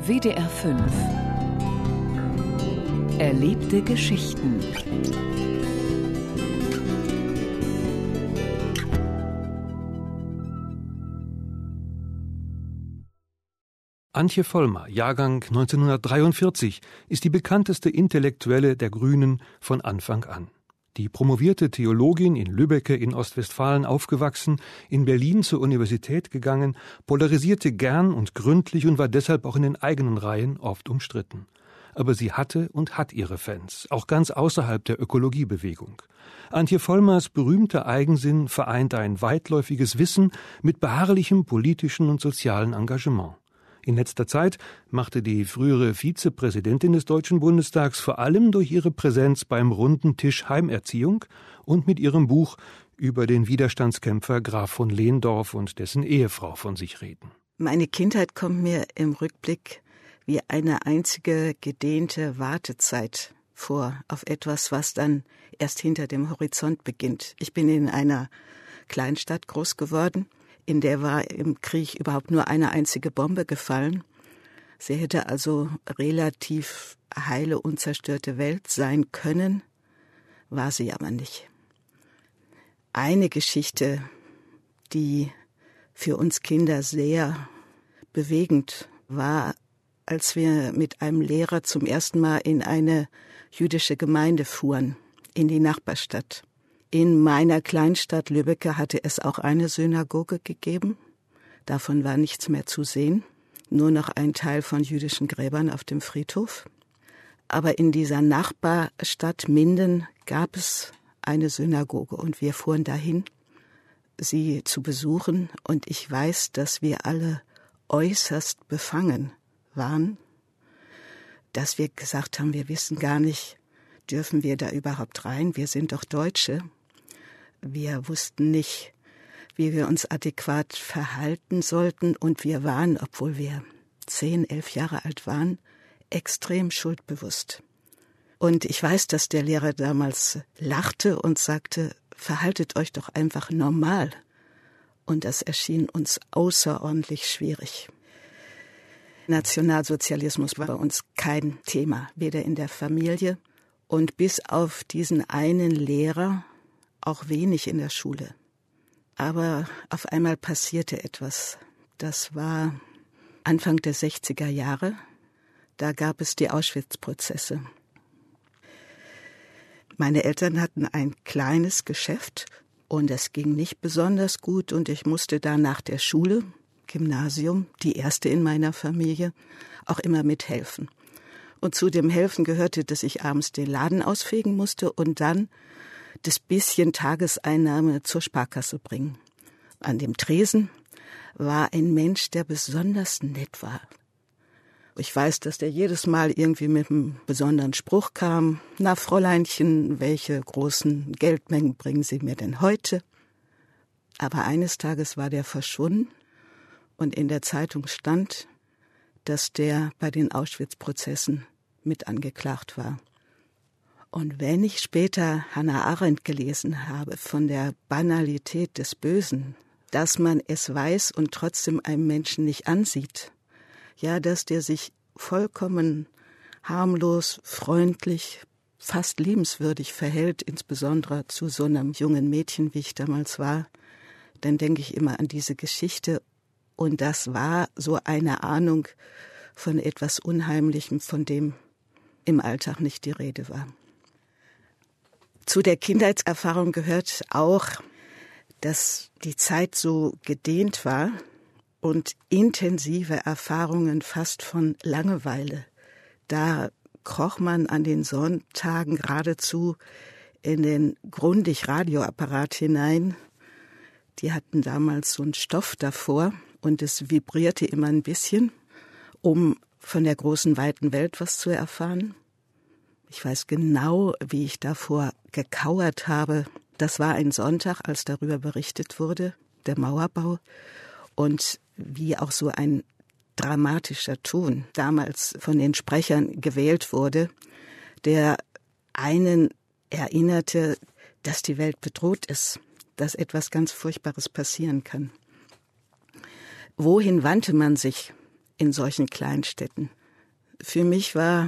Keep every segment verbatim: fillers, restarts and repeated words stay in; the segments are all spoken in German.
W D R fünf. Erlebte Geschichten. Antje Vollmer, Jahrgang neunzehnhundertdreiundvierzig, ist die bekannteste Intellektuelle der Grünen von Anfang an. Die promovierte Theologin, in Lübbecke in Ostwestfalen aufgewachsen, in Berlin zur Universität gegangen, polarisierte gern und gründlich und war deshalb auch in den eigenen Reihen oft umstritten. Aber sie hatte und hat ihre Fans, auch ganz außerhalb der Ökologiebewegung. Antje Vollmers berühmter Eigensinn vereint ein weitläufiges Wissen mit beharrlichem politischen und sozialen Engagement. In letzter Zeit machte die frühere Vizepräsidentin des Deutschen Bundestags vor allem durch ihre Präsenz beim runden Tisch Heimerziehung und mit ihrem Buch über den Widerstandskämpfer Graf von Lehndorff und dessen Ehefrau von sich reden. Meine Kindheit kommt mir im Rückblick wie eine einzige gedehnte Wartezeit vor auf etwas, was dann erst hinter dem Horizont beginnt. Ich bin in einer Kleinstadt groß geworden. In der war im Krieg überhaupt nur eine einzige Bombe gefallen. Sie hätte also relativ heile, unzerstörte Welt sein können, war sie aber nicht. Eine Geschichte, die für uns Kinder sehr bewegend war, als wir mit einem Lehrer zum ersten Mal in eine jüdische Gemeinde fuhren, in die Nachbarstadt. In meiner Kleinstadt Lübbecke hatte es auch eine Synagoge gegeben. Davon war nichts mehr zu sehen, nur noch ein Teil von jüdischen Gräbern auf dem Friedhof. Aber in dieser Nachbarstadt Minden gab es eine Synagoge und wir fuhren dahin, sie zu besuchen. Und ich weiß, dass wir alle äußerst befangen waren, dass wir gesagt haben, wir wissen gar nicht, dürfen wir da überhaupt rein? Wir sind doch Deutsche. Wir wussten nicht, wie wir uns adäquat verhalten sollten und wir waren, obwohl wir zehn, elf Jahre alt waren, extrem schuldbewusst. Und ich weiß, dass der Lehrer damals lachte und sagte, verhaltet euch doch einfach normal. Und das erschien uns außerordentlich schwierig. Nationalsozialismus war bei uns kein Thema, weder in der Familie und bis auf diesen einen Lehrer auch wenig in der Schule. Aber auf einmal passierte etwas. Das war Anfang der sechziger Jahre. Da gab es die Auschwitz-Prozesse. Meine Eltern hatten ein kleines Geschäft und es ging nicht besonders gut und ich musste da nach der Schule, Gymnasium, die erste in meiner Familie, auch immer mithelfen. Und zu dem Helfen gehörte, dass ich abends den Laden ausfegen musste und dann das bisschen Tageseinnahme zur Sparkasse bringen. An dem Tresen war ein Mensch, der besonders nett war. Ich weiß, dass der jedes Mal irgendwie mit einem besonderen Spruch kam. Na, Fräuleinchen, welche großen Geldmengen bringen Sie mir denn heute? Aber eines Tages war der verschwunden und in der Zeitung stand, dass der bei den Auschwitz-Prozessen mit angeklagt war. Und wenn ich später Hannah Arendt gelesen habe von der Banalität des Bösen, dass man es weiß und trotzdem einem Menschen nicht ansieht, ja, dass der sich vollkommen harmlos, freundlich, fast liebenswürdig verhält, insbesondere zu so einem jungen Mädchen, wie ich damals war, dann denke ich immer an diese Geschichte. Und das war so eine Ahnung von etwas Unheimlichem, von dem im Alltag nicht die Rede war. Zu der Kindheitserfahrung gehört auch, dass die Zeit so gedehnt war und intensive Erfahrungen fast von Langeweile. Da kroch man an den Sonntagen geradezu in den Grundig-Radioapparat hinein. Die hatten damals so einen Stoff davor und es vibrierte immer ein bisschen, um von der großen, weiten Welt was zu erfahren. Ich weiß genau, wie ich davor gekauert habe. Das war ein Sonntag, als darüber berichtet wurde, der Mauerbau. Und wie auch so ein dramatischer Ton damals von den Sprechern gewählt wurde, der einen erinnerte, dass die Welt bedroht ist, dass etwas ganz Furchtbares passieren kann. Wohin wandte man sich in solchen Kleinstädten. Für mich war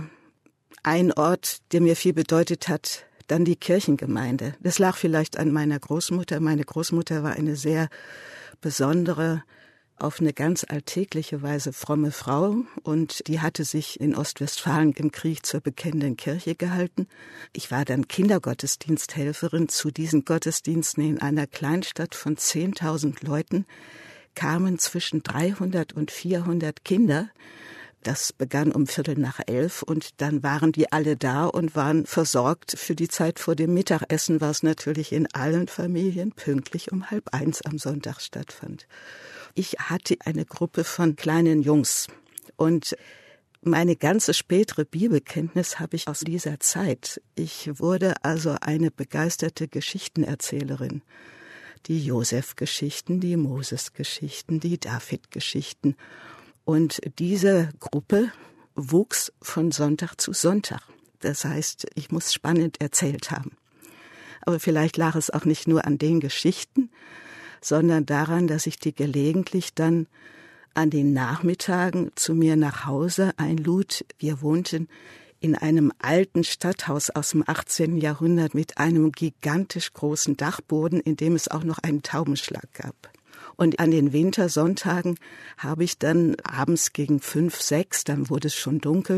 ein Ort, der mir viel bedeutet hat, dann die Kirchengemeinde. Das lag vielleicht an meiner Großmutter. Meine Großmutter war eine sehr besondere, auf eine ganz alltägliche Weise fromme Frau, und die hatte sich in Ostwestfalen im Krieg zur bekennenden Kirche gehalten. Ich war dann Kindergottesdiensthelferin. Zu diesen Gottesdiensten in einer Kleinstadt von zehntausend Leuten kamen zwischen dreihundert und vierhundert Kinder. Das begann um Viertel nach elf, und dann waren die alle da und waren versorgt. Für die Zeit vor dem Mittagessen, was natürlich in allen Familien pünktlich um halb eins am Sonntag stattfand. Ich hatte eine Gruppe von kleinen Jungs, und meine ganze spätere Bibelkenntnis habe ich aus dieser Zeit. Ich wurde also eine begeisterte Geschichtenerzählerin. Die Josef-Geschichten, die Moses-Geschichten, die David-Geschichten. Und diese Gruppe wuchs von Sonntag zu Sonntag. Das heißt, ich muss spannend erzählt haben. Aber vielleicht lag es auch nicht nur an den Geschichten, sondern daran, dass ich die gelegentlich dann an den Nachmittagen zu mir nach Hause einlud. Wir wohnten in einem alten Stadthaus aus dem achtzehnten Jahrhundert mit einem gigantisch großen Dachboden, in dem es auch noch einen Taubenschlag gab. Und an den Wintersonntagen habe ich dann abends gegen fünf, sechs, dann wurde es schon dunkel,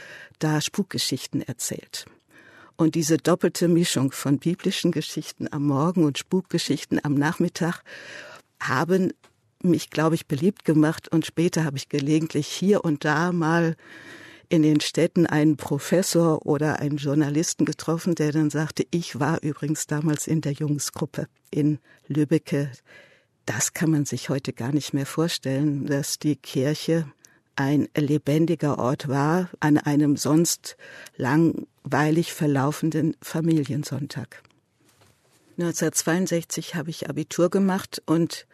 da Spukgeschichten erzählt. Und diese doppelte Mischung von biblischen Geschichten am Morgen und Spukgeschichten am Nachmittag haben mich, glaube ich, beliebt gemacht. Und später habe ich gelegentlich hier und da mal in den Städten einen Professor oder einen Journalisten getroffen, der dann sagte, ich war übrigens damals in der Jungsgruppe in Lübbecke. Das kann man sich heute gar nicht mehr vorstellen, dass die Kirche ein lebendiger Ort war an einem sonst langweilig verlaufenden Familiensonntag. neunzehnhundertzweiundsechzig habe ich Abitur gemacht und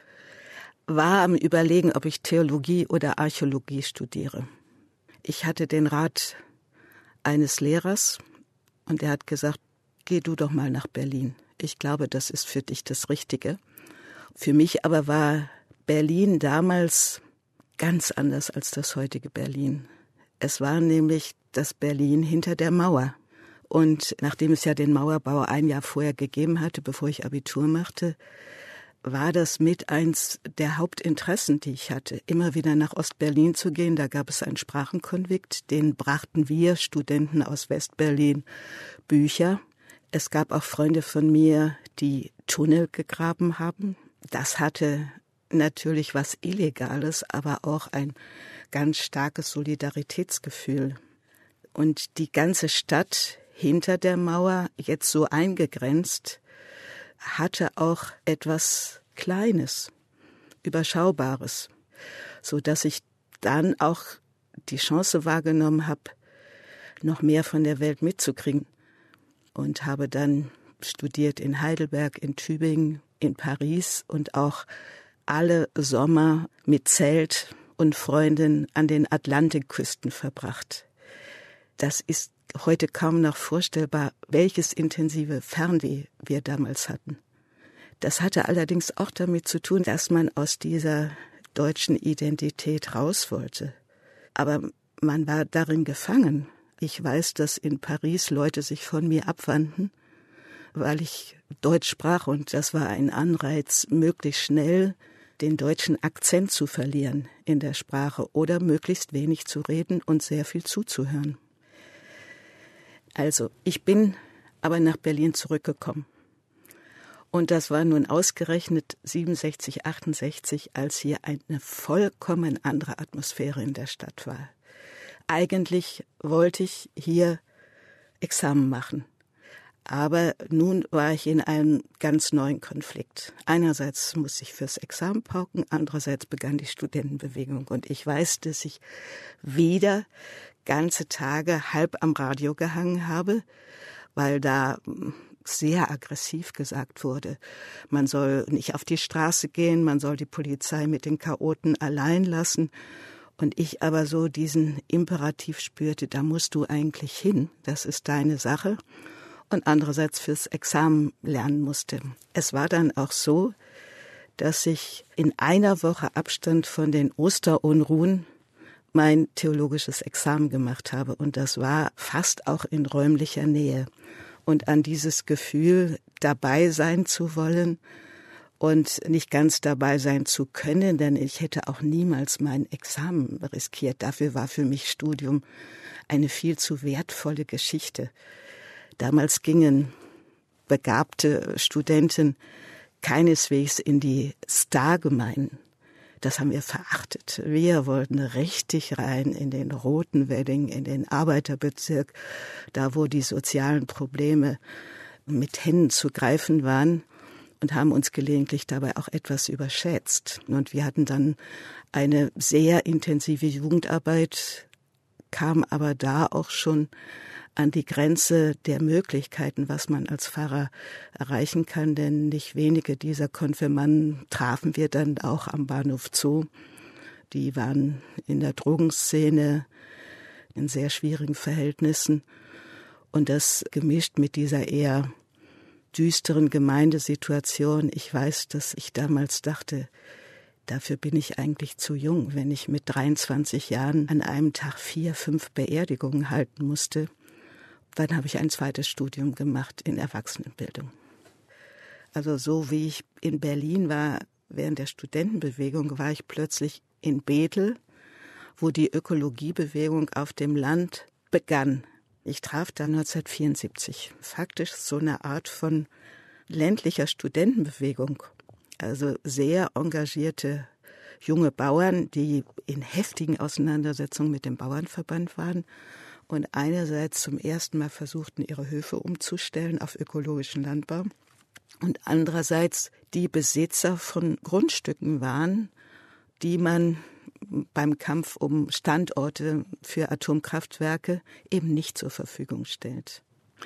war am Überlegen, ob ich Theologie oder Archäologie studiere. Ich hatte den Rat eines Lehrers, und er hat gesagt, geh du doch mal nach Berlin. Ich glaube, das ist für dich das Richtige. Für mich aber war Berlin damals ganz anders als das heutige Berlin. Es war nämlich das Berlin hinter der Mauer. Und nachdem es ja den Mauerbau ein Jahr vorher gegeben hatte, bevor ich Abitur machte, war das mit eins der Hauptinteressen, die ich hatte, immer wieder nach Ostberlin zu gehen. Da gab es einen Sprachenkonvikt, den brachten wir Studenten aus Westberlin Bücher. Es gab auch Freunde von mir, die Tunnel gegraben haben. Das hatte natürlich was Illegales, aber auch ein ganz starkes Solidaritätsgefühl. Und die ganze Stadt hinter der Mauer, jetzt so eingegrenzt, hatte auch etwas Kleines, Überschaubares, so dass ich dann auch die Chance wahrgenommen habe, noch mehr von der Welt mitzukriegen, und habe dann studiert in Heidelberg, in Tübingen, in Paris und auch alle Sommer mit Zelt und Freundinnen an den Atlantikküsten verbracht. Das ist heute kaum noch vorstellbar, welches intensive Fernweh wir damals hatten. Das hatte allerdings auch damit zu tun, dass man aus dieser deutschen Identität raus wollte. Aber man war darin gefangen. Ich weiß, dass in Paris Leute sich von mir abwandten, weil ich Deutsch sprach, und das war ein Anreiz, möglichst schnell den deutschen Akzent zu verlieren in der Sprache oder möglichst wenig zu reden und sehr viel zuzuhören. Also, ich bin aber nach Berlin zurückgekommen. Und das war nun ausgerechnet siebenundsechzig, achtundsechzig, als hier eine vollkommen andere Atmosphäre in der Stadt war. Eigentlich wollte ich hier Examen machen. Aber nun war ich in einem ganz neuen Konflikt. Einerseits musste ich fürs Examen pauken, andererseits begann die Studentenbewegung. Und ich weiß, dass ich wieder ganze Tage halb am Radio gehangen habe, weil da sehr aggressiv gesagt wurde, man soll nicht auf die Straße gehen, man soll die Polizei mit den Chaoten allein lassen. Und ich aber so diesen Imperativ spürte, da musst du eigentlich hin, das ist deine Sache. Und andererseits fürs Examen lernen musste. Es war dann auch so, dass ich in einer Woche Abstand von den Osterunruhen, mein theologisches Examen gemacht habe. Und das war fast auch in räumlicher Nähe. Und an dieses Gefühl, dabei sein zu wollen und nicht ganz dabei sein zu können, denn ich hätte auch niemals mein Examen riskiert. Dafür war für mich Studium eine viel zu wertvolle Geschichte. Damals gingen begabte Studenten keineswegs in die Stargemeinden. Das haben wir verachtet. Wir wollten richtig rein in den roten Wedding, in den Arbeiterbezirk, da wo die sozialen Probleme mit Händen zu greifen waren, und haben uns gelegentlich dabei auch etwas überschätzt. Und wir hatten dann eine sehr intensive Jugendarbeit, kam aber da auch schon an die Grenze der Möglichkeiten, was man als Pfarrer erreichen kann, denn nicht wenige dieser Konfirmanden trafen wir dann auch am Bahnhof Zoo. Die waren in der Drogenszene in sehr schwierigen Verhältnissen, und das gemischt mit dieser eher düsteren Gemeindesituation. Ich weiß, dass ich damals dachte, dafür bin ich eigentlich zu jung, wenn ich mit dreiundzwanzig Jahren an einem Tag vier, fünf Beerdigungen halten musste. Dann habe ich ein zweites Studium gemacht in Erwachsenenbildung. Also so wie ich in Berlin war, während der Studentenbewegung, war ich plötzlich in Bethel, wo die Ökologiebewegung auf dem Land begann. Ich traf da neunzehnhundertvierundsiebzig faktisch so eine Art von ländlicher Studentenbewegung. Also sehr engagierte junge Bauern, die in heftigen Auseinandersetzungen mit dem Bauernverband waren und einerseits zum ersten Mal versuchten, ihre Höfe umzustellen auf ökologischen Landbau und andererseits die Besitzer von Grundstücken waren, die man beim Kampf um Standorte für Atomkraftwerke eben nicht zur Verfügung stellt.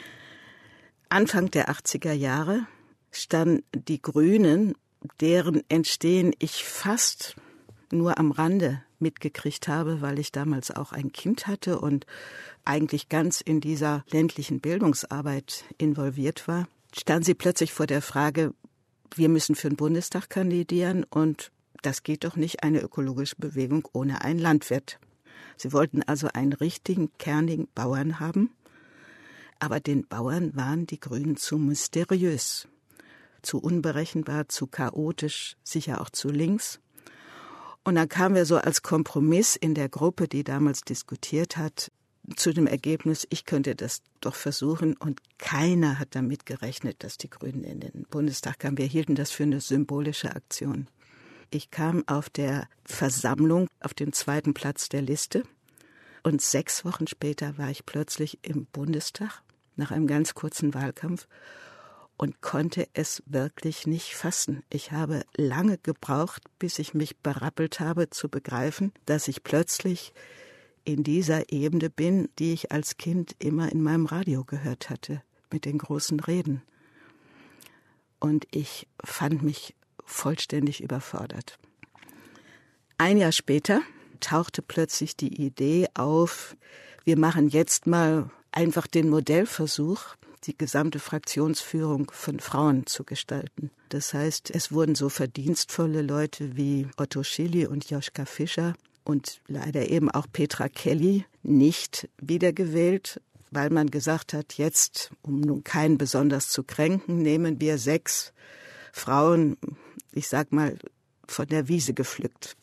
Anfang der achtziger Jahre standen die Grünen, deren Entstehen ich fast nur am Rande mitgekriegt habe, weil ich damals auch ein Kind hatte und eigentlich ganz in dieser ländlichen Bildungsarbeit involviert war, standen sie plötzlich vor der Frage, wir müssen für den Bundestag kandidieren und das geht doch nicht, eine ökologische Bewegung ohne einen Landwirt. Sie wollten also einen richtigen, kernigen Bauern haben, aber den Bauern waren die Grünen zu mysteriös, zu unberechenbar, zu chaotisch, sicher auch zu links. Und dann kamen wir so als Kompromiss in der Gruppe, die damals diskutiert hat, zu dem Ergebnis, ich könnte das doch versuchen, und keiner hat damit gerechnet, dass die Grünen in den Bundestag kamen. Wir hielten das für eine symbolische Aktion. Ich kam auf der Versammlung auf den zweiten Platz der Liste und sechs Wochen später war ich plötzlich im Bundestag nach einem ganz kurzen Wahlkampf und konnte es wirklich nicht fassen. Ich habe lange gebraucht, bis ich mich berappelt habe, zu begreifen, dass ich plötzlich in dieser Ebene bin, die ich als Kind immer in meinem Radio gehört hatte, mit den großen Reden. Und ich fand mich vollständig überfordert. Ein Jahr später tauchte plötzlich die Idee auf, wir machen jetzt mal einfach den Modellversuch, die gesamte Fraktionsführung von Frauen zu gestalten. Das heißt, es wurden so verdienstvolle Leute wie Otto Schily und Joschka Fischer und leider eben auch Petra Kelly nicht wiedergewählt, weil man gesagt hat, jetzt, um nun keinen besonders zu kränken, nehmen wir sechs Frauen, ich sag mal, von der Wiese gepflückt.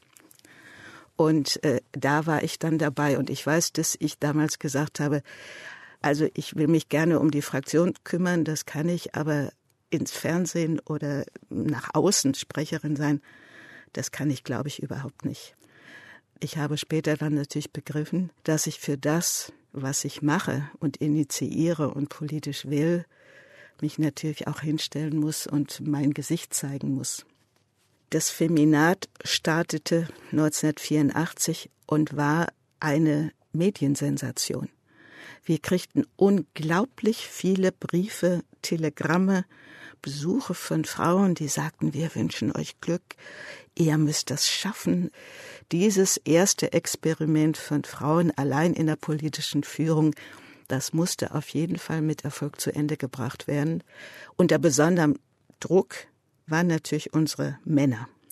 Und äh, da war ich dann dabei. Und ich weiß, dass ich damals gesagt habe, also ich will mich gerne um die Fraktion kümmern, das kann ich, aber ins Fernsehen oder nach außen Sprecherin sein, das kann ich, glaube ich, überhaupt nicht. Ich habe später dann natürlich begriffen, dass ich für das, was ich mache und initiiere und politisch will, mich natürlich auch hinstellen muss und mein Gesicht zeigen muss. Das Feminat startete neunzehnhundertvierundachtzig und war eine Mediensensation. Wir kriegten unglaublich viele Briefe, Telegramme, Besuche von Frauen, die sagten, wir wünschen euch Glück, ihr müsst das schaffen. Dieses erste Experiment von Frauen allein in der politischen Führung, das musste auf jeden Fall mit Erfolg zu Ende gebracht werden. Unter besonderem Druck waren natürlich unsere Männer.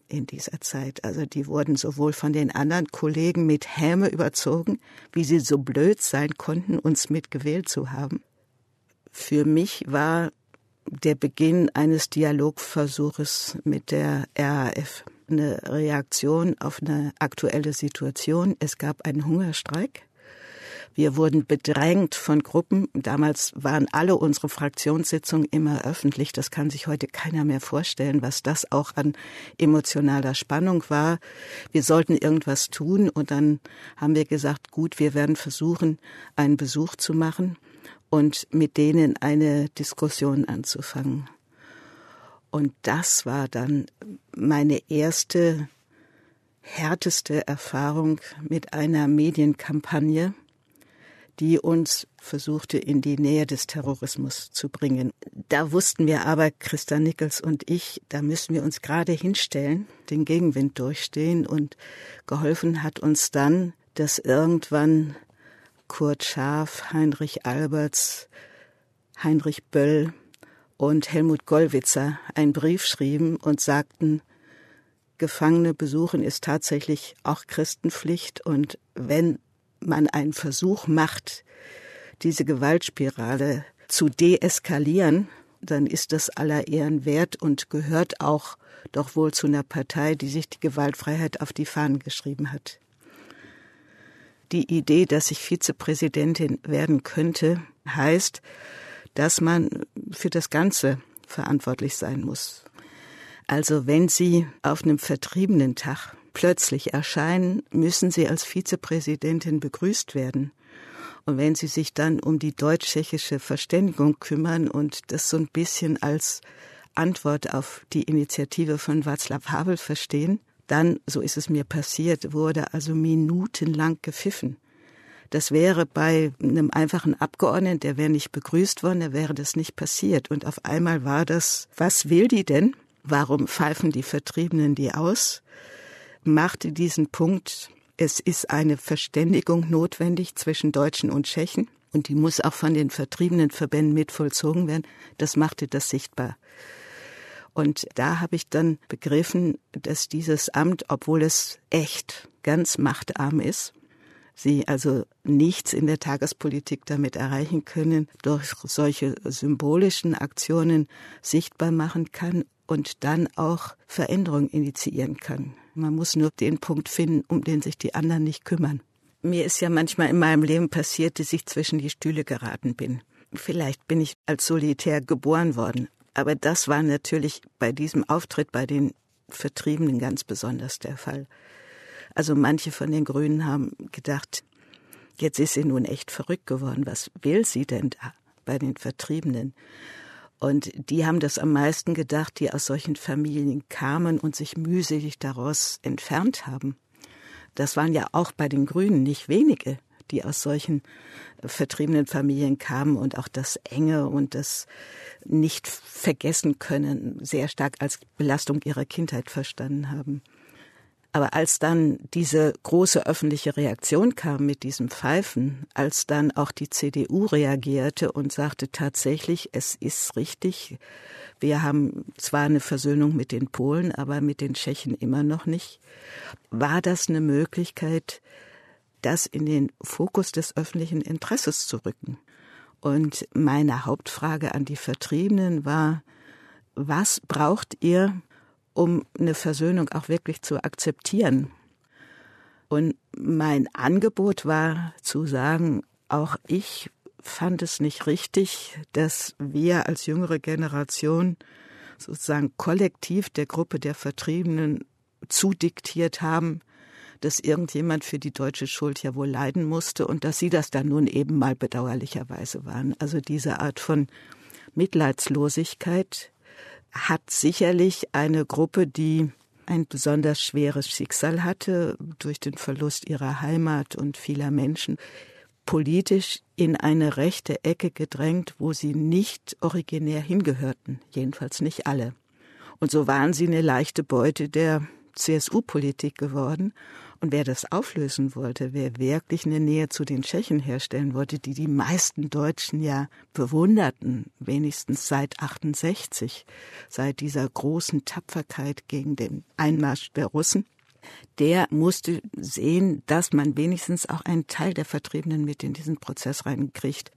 in dieser Zeit. Also die wurden sowohl von den anderen Kollegen mit Häme überzogen, wie sie so blöd sein konnten, uns mitgewählt zu haben. Für mich war der Beginn eines Dialogversuches mit der R A F eine Reaktion auf eine aktuelle Situation. Es gab einen Hungerstreik. Wir wurden bedrängt von Gruppen. Damals waren alle unsere Fraktionssitzungen immer öffentlich. Das kann sich heute keiner mehr vorstellen, was das auch an emotionaler Spannung war. Wir sollten irgendwas tun und dann haben wir gesagt, gut, wir werden versuchen, einen Besuch zu machen und mit denen eine Diskussion anzufangen. Und das war dann meine erste, härteste Erfahrung mit einer Medienkampagne, die uns versuchte, in die Nähe des Terrorismus zu bringen. Da wussten wir aber, Christa Nickels und ich, da müssen wir uns gerade hinstellen, den Gegenwind durchstehen. Und geholfen hat uns dann, dass irgendwann Kurt Scharf, Heinrich Alberts, Heinrich Böll und Helmut Gollwitzer einen Brief schrieben und sagten, Gefangene besuchen ist tatsächlich auch Christenpflicht und wenn man einen Versuch macht, diese Gewaltspirale zu deeskalieren, dann ist das aller Ehren wert und gehört auch doch wohl zu einer Partei, die sich die Gewaltfreiheit auf die Fahnen geschrieben hat. Die Idee, dass ich Vizepräsidentin werden könnte, heißt, dass man für das Ganze verantwortlich sein muss. Also wenn Sie auf einem Vertriebenen-Tag plötzlich erscheinen, müssen Sie als Vizepräsidentin begrüßt werden. Und wenn Sie sich dann um die deutsch-tschechische Verständigung kümmern und das so ein bisschen als Antwort auf die Initiative von Václav Havel verstehen, dann, so ist es mir passiert, wurde also minutenlang gepfiffen. Das wäre bei einem einfachen Abgeordneten, der wäre nicht begrüßt worden, da wäre das nicht passiert. Und auf einmal war das, was will die denn? Warum pfeifen die Vertriebenen die aus? Machte diesen Punkt, es ist eine Verständigung notwendig zwischen Deutschen und Tschechen und die muss auch von den vertriebenen Verbänden mit vollzogen werden. Das machte das sichtbar. Und da habe ich dann begriffen, dass dieses Amt, obwohl es echt ganz machtarm ist, sie also nichts in der Tagespolitik damit erreichen können, durch solche symbolischen Aktionen sichtbar machen kann und dann auch Veränderung initiieren kann. Man muss nur den Punkt finden, um den sich die anderen nicht kümmern. Mir ist ja manchmal in meinem Leben passiert, dass ich zwischen die Stühle geraten bin. Vielleicht bin ich als Solitär geboren worden. Aber das war natürlich bei diesem Auftritt bei den Vertriebenen ganz besonders der Fall. Also manche von den Grünen haben gedacht, jetzt ist sie nun echt verrückt geworden. Was will sie denn da bei den Vertriebenen? Und die haben das am meisten gedacht, die aus solchen Familien kamen und sich mühselig daraus entfernt haben. Das waren ja auch bei den Grünen nicht wenige, die aus solchen vertriebenen Familien kamen und auch das Enge und das nicht vergessen können sehr stark als Belastung ihrer Kindheit verstanden haben. Aber als dann diese große öffentliche Reaktion kam mit diesem Pfeifen, als dann auch die C D U reagierte und sagte tatsächlich, es ist richtig, wir haben zwar eine Versöhnung mit den Polen, aber mit den Tschechen immer noch nicht, war das eine Möglichkeit, das in den Fokus des öffentlichen Interesses zu rücken. Und meine Hauptfrage an die Vertriebenen war, was braucht ihr, um eine Versöhnung auch wirklich zu akzeptieren? Und mein Angebot war zu sagen, auch ich fand es nicht richtig, dass wir als jüngere Generation sozusagen kollektiv der Gruppe der Vertriebenen zudiktiert haben, dass irgendjemand für die deutsche Schuld ja wohl leiden musste und dass sie das dann nun eben mal bedauerlicherweise waren. Also diese Art von Mitleidslosigkeit hat sicherlich eine Gruppe, die ein besonders schweres Schicksal hatte, durch den Verlust ihrer Heimat und vieler Menschen, politisch in eine rechte Ecke gedrängt, wo sie nicht originär hingehörten, jedenfalls nicht alle. Und so waren sie eine leichte Beute der C S U-Politik geworden. Und wer das auflösen wollte, wer wirklich eine Nähe zu den Tschechen herstellen wollte, die die meisten Deutschen ja bewunderten, wenigstens seit achtundsechzig, seit dieser großen Tapferkeit gegen den Einmarsch der Russen, der musste sehen, dass man wenigstens auch einen Teil der Vertriebenen mit in diesen Prozess reinkriegt.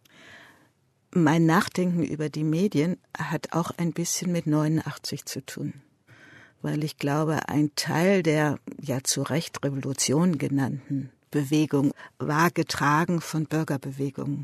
Mein Nachdenken über die Medien hat auch ein bisschen mit neunundachtzig zu tun, weil ich glaube, ein Teil der ja zu Recht Revolution genannten Bewegung war getragen von Bürgerbewegungen.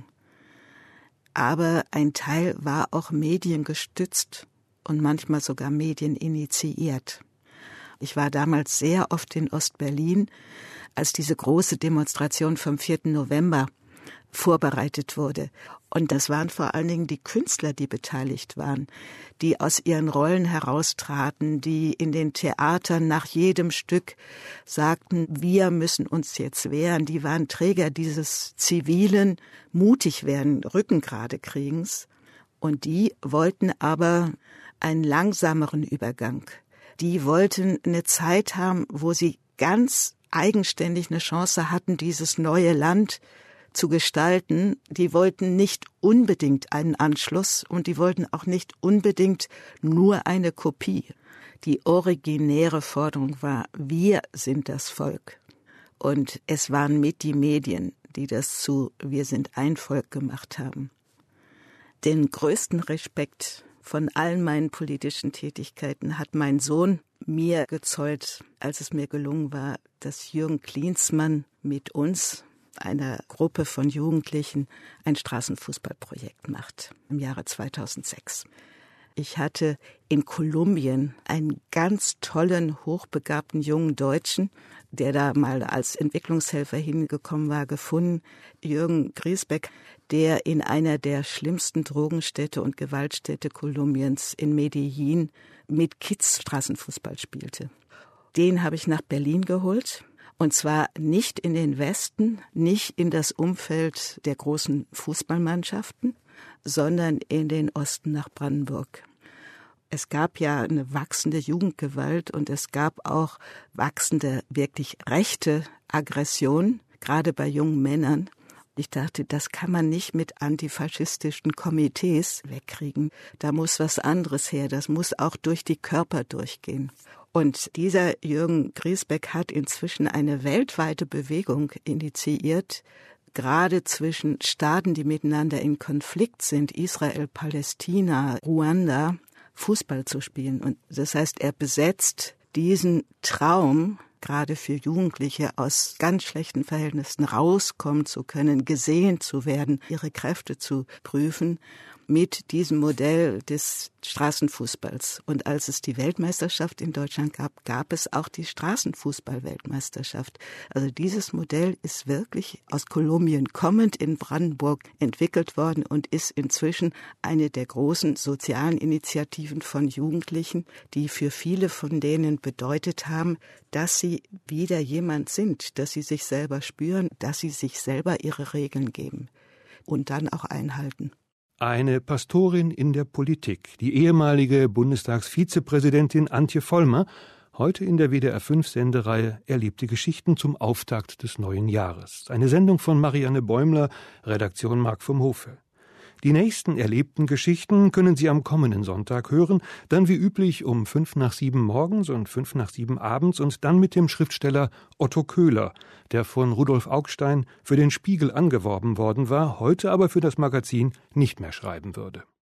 Aber ein Teil war auch mediengestützt und manchmal sogar medieninitiiert. Ich war damals sehr oft in Ostberlin, als diese große Demonstration vom vierten November vorbereitet wurde. Und das waren vor allen Dingen die Künstler, die beteiligt waren, die aus ihren Rollen heraustraten, die in den Theatern nach jedem Stück sagten, wir müssen uns jetzt wehren. Die waren Träger dieses zivilen, mutig werden, rückengerade Kriegens. Und die wollten aber einen langsameren Übergang. Die wollten eine Zeit haben, wo sie ganz eigenständig eine Chance hatten, dieses neue Land zu gestalten. Die wollten nicht unbedingt einen Anschluss und die wollten auch nicht unbedingt nur eine Kopie. Die originäre Forderung war, wir sind das Volk. Und es waren mit die Medien, die das zu Wir sind ein Volk gemacht haben. Den größten Respekt von allen meinen politischen Tätigkeiten hat mein Sohn mir gezollt, als es mir gelungen war, dass Jürgen Klinsmann mit uns, einer Gruppe von Jugendlichen, ein Straßenfußballprojekt macht im Jahre zweitausendsechs. Ich hatte in Kolumbien einen ganz tollen, hochbegabten jungen Deutschen, der da mal als Entwicklungshelfer hingekommen war, gefunden, Jürgen Griesbeck, der in einer der schlimmsten Drogenstädte und Gewaltstädte Kolumbiens in Medellin mit Kids Straßenfußball spielte. Den habe ich nach Berlin geholt. Und zwar nicht in den Westen, nicht in das Umfeld der großen Fußballmannschaften, sondern in den Osten nach Brandenburg. Es gab ja eine wachsende Jugendgewalt und es gab auch wachsende, wirklich rechte Aggression, gerade bei jungen Männern. Ich dachte, das kann man nicht mit antifaschistischen Komitees wegkriegen. Da muss was anderes her, das muss auch durch die Körper durchgehen. Und dieser Jürgen Griesbeck hat inzwischen eine weltweite Bewegung initiiert, gerade zwischen Staaten, die miteinander in Konflikt sind, Israel, Palästina, Ruanda, Fußball zu spielen. Und das heißt, er besetzt diesen Traum, gerade für Jugendliche aus ganz schlechten Verhältnissen rauskommen zu können, gesehen zu werden, ihre Kräfte zu prüfen, mit diesem Modell des Straßenfußballs. Und als es die Weltmeisterschaft in Deutschland gab, gab es auch die Straßenfußball-Weltmeisterschaft. Also dieses Modell ist wirklich aus Kolumbien kommend in Brandenburg entwickelt worden und ist inzwischen eine der großen sozialen Initiativen von Jugendlichen, die für viele von denen bedeutet haben, dass sie wieder jemand sind, dass sie sich selber spüren, dass sie sich selber ihre Regeln geben und dann auch einhalten. Eine Pastorin in der Politik, die ehemalige Bundestagsvizepräsidentin Antje Vollmer, heute in der W D R fünf Sendereihe Erlebte Geschichten zum Auftakt des neuen Jahres. Eine Sendung von Marianne Bäumler, Redaktion Marc vom Hofe. Die nächsten erlebten Geschichten können Sie am kommenden Sonntag hören, dann wie üblich um fünf nach sieben morgens und fünf nach sieben abends und dann mit dem Schriftsteller Otto Köhler, der von Rudolf Augstein für den Spiegel angeworben worden war, heute aber für das Magazin nicht mehr schreiben würde.